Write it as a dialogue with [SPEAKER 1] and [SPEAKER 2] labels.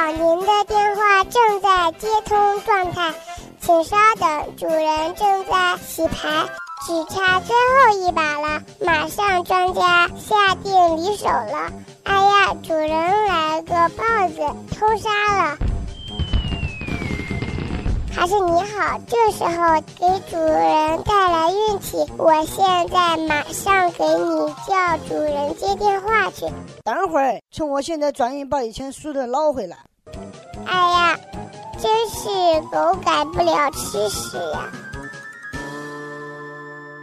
[SPEAKER 1] 您的电话正在接通状态，请稍等，主人正在洗牌，只差最后一把了，马上庄家下定离手了。哎呀，主人来个豹子偷杀了。还是你好，这时候给主人带来运气，我现在马上给你叫主人接电话去。
[SPEAKER 2] 等会儿，趁我现在转运把以前输的捞回来。
[SPEAKER 1] 哎呀，真是狗改不了吃屎呀！